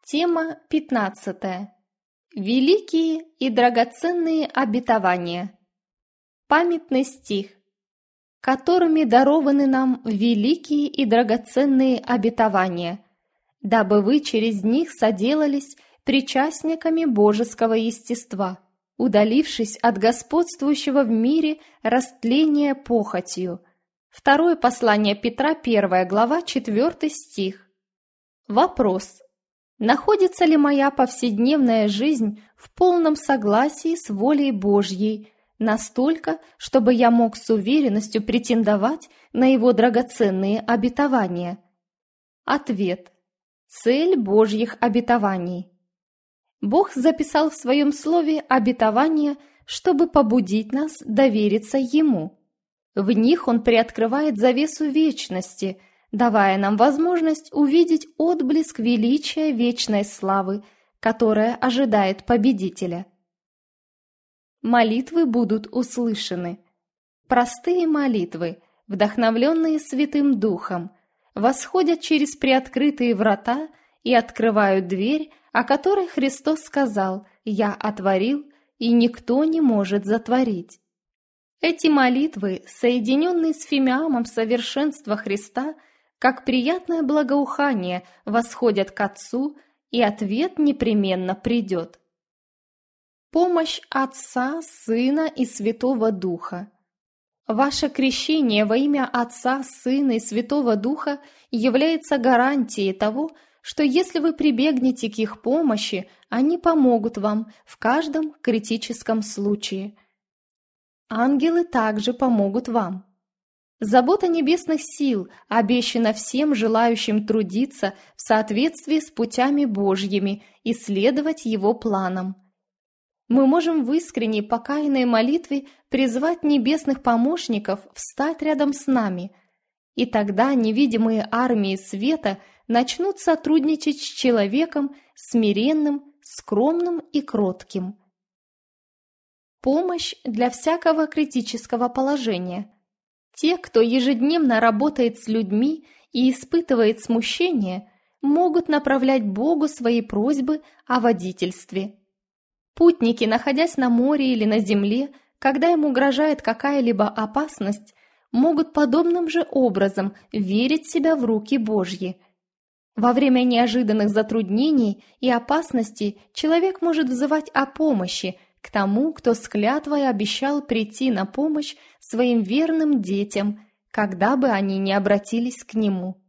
Тема 15. Великие и драгоценные обетования. Памятный стих. Которыми дарованы нам великие и драгоценные обетования, дабы вы через них соделались причастниками божеского естества, удалившись от господствующего в мире растления похотью. Второе послание Петра, 1 глава, 4 стих. Вопрос. Находится ли моя повседневная жизнь в полном согласии с волей Божьей, настолько, чтобы я мог с уверенностью претендовать на его драгоценные обетования? Ответ. Цель Божьих обетований. Бог записал в своем слове обетования, чтобы побудить нас довериться Ему. В них Он приоткрывает завесу вечности, давая нам возможность увидеть отблеск величия вечной славы, которая ожидает победителя. Молитвы будут услышаны. Простые молитвы, вдохновленные Святым Духом, восходят через приоткрытые врата и открывают дверь, о которой Христос сказал: «Я отворил, и никто не может затворить». Эти молитвы, соединенные с фимиамом совершенства Христа, как приятное благоухание, восходят к Отцу, и ответ непременно придет. Помощь Отца, Сына и Святого Духа. Ваше крещение во имя Отца, Сына и Святого Духа является гарантией того, что если вы прибегнете к их помощи, они помогут вам в каждом критическом случае. Ангелы также помогут вам. Забота небесных сил обещана всем желающим трудиться в соответствии с путями Божьими и следовать Его планам. Мы можем в искренней покаянной молитве призвать небесных помощников встать рядом с нами, и тогда невидимые армии света начнут сотрудничать с человеком смиренным, скромным и кротким. Помощь для всякого критического положения. Те, кто ежедневно работает с людьми и испытывает смущение, могут направлять Богу свои просьбы о водительстве. Путники, находясь на море или на земле, когда им угрожает какая-либо опасность, могут подобным же образом верить себя в руки Божьи. Во время неожиданных затруднений и опасностей человек может взывать о помощи к тому, кто с клятвой обещал прийти на помощь своим верным детям, когда бы они ни обратились к нему.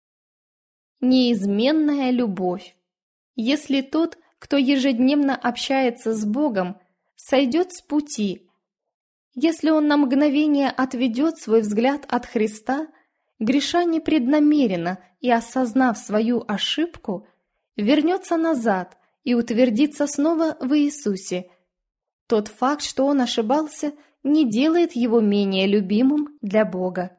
Неизменная любовь. Если тот, кто ежедневно общается с Богом, сойдет с пути, если он на мгновение отведет свой взгляд от Христа, греша непреднамеренно и осознав свою ошибку, вернется назад и утвердится снова в Иисусе, тот факт, что он ошибался, не делает его менее любимым для Бога.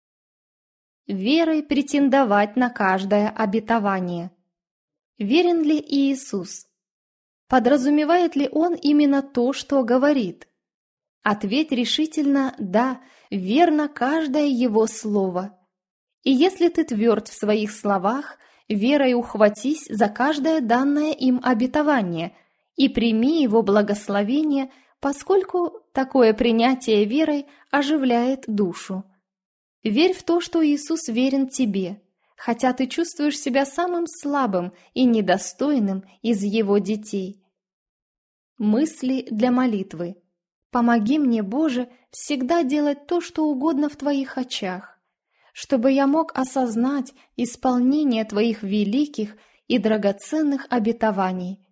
Верой претендовать на каждое обетование. Верен ли Иисус? Подразумевает ли Он именно то, что говорит? Ответь решительно «да», верно каждое Его слово. И если ты тверд в своих словах, верой ухватись за каждое данное им обетование и прими Его благословение, поскольку такое принятие верой оживляет душу. Верь в то, что Иисус верен тебе, хотя ты чувствуешь себя самым слабым и недостойным из Его детей. Мысли для молитвы. Помоги мне, Боже, всегда делать то, что угодно в Твоих очах, чтобы я мог осознать исполнение Твоих великих и драгоценных обетований.